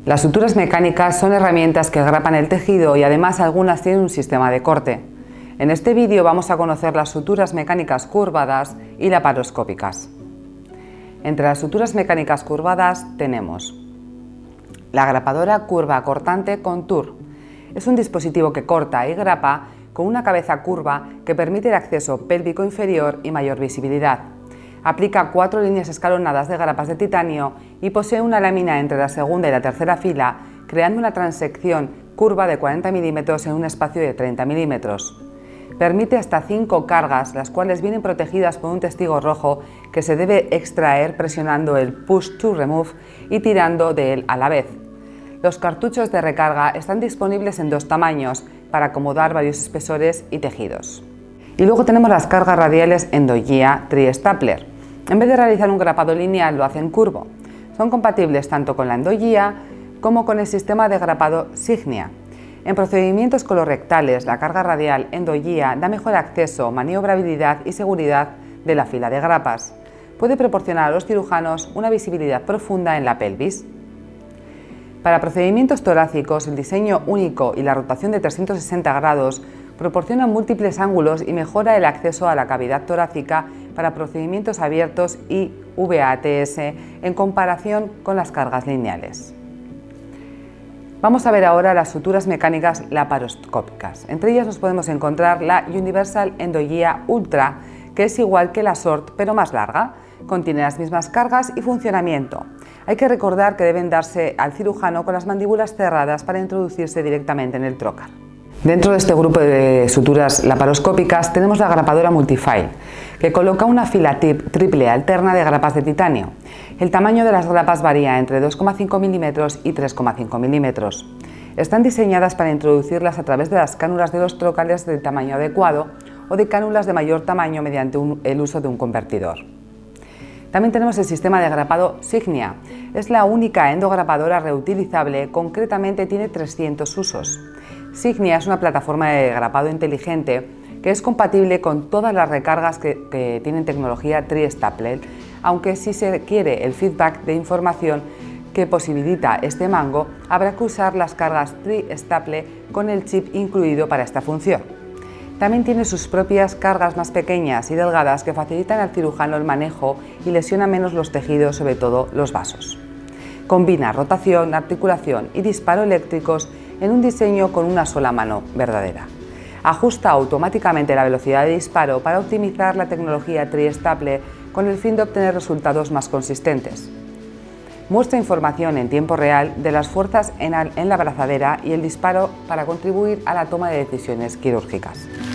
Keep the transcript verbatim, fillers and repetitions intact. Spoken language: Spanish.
Las suturas mecánicas son herramientas que grapan el tejido y además algunas tienen un sistema de corte. En este vídeo vamos a conocer las suturas mecánicas curvadas y laparoscópicas. Entre las suturas mecánicas curvadas tenemos la grapadora curva cortante Contour. Es un dispositivo que corta y grapa con una cabeza curva que permite el acceso pélvico inferior y mayor visibilidad. Aplica cuatro líneas escalonadas de grapas de titanio y posee una lámina entre la segunda y la tercera fila, creando una transección curva de cuarenta milímetros en un espacio de treinta milímetros. Permite hasta cinco cargas, las cuales vienen protegidas por un testigo rojo que se debe extraer presionando el Push to Remove y tirando de él a la vez. Los cartuchos de recarga están disponibles en dos tamaños para acomodar varios espesores y tejidos. Y luego tenemos las cargas radiales Endogia Tri-Stapler. En vez de realizar un grapado lineal, lo hacen curvo. Son compatibles tanto con la Endogia como con el sistema de grapado Signia. En procedimientos colorectales, la carga radial Endogia da mejor acceso, maniobrabilidad y seguridad de la fila de grapas. Puede proporcionar a los cirujanos una visibilidad profunda en la pelvis. Para procedimientos torácicos, el diseño único y la rotación de trescientos sesenta grados proporcionan múltiples ángulos y mejora el acceso a la cavidad torácica para procedimientos abiertos y V A T S en comparación con las cargas lineales. Vamos a ver ahora las suturas mecánicas laparoscópicas. Entre ellas nos podemos encontrar la Universal Endogia Ultra, que es igual que la S O R T pero más larga. Contiene las mismas cargas y funcionamiento. Hay que recordar que deben darse al cirujano con las mandíbulas cerradas para introducirse directamente en el trocar. Dentro de este grupo de suturas laparoscópicas tenemos la grapadora Multifile, que coloca una fila tip triple alterna de grapas de titanio. El tamaño de las grapas varía entre dos coma cinco milímetros y tres coma cinco milímetros. Están diseñadas para introducirlas a través de las cánulas de los trócales del tamaño adecuado o de cánulas de mayor tamaño mediante un, el uso de un convertidor. También tenemos el sistema de grapado Signia. Es la única endograpadora reutilizable, concretamente tiene trescientos usos. Signia es una plataforma de grapado inteligente que es compatible con todas las recargas que, que tienen tecnología Tri-Stapler, aunque si se quiere el feedback de información que posibilita este mango, habrá que usar las cargas Tri-Stapler con el chip incluido para esta función. También tiene sus propias cargas más pequeñas y delgadas que facilitan al cirujano el manejo y lesiona menos los tejidos, sobre todo los vasos. Combina rotación, articulación y disparo eléctricos en un diseño con una sola mano verdadera. Ajusta automáticamente la velocidad de disparo para optimizar la tecnología Tri-Stapler con el fin de obtener resultados más consistentes. Muestra información en tiempo real de las fuerzas en la abrazadera y el disparo para contribuir a la toma de decisiones quirúrgicas.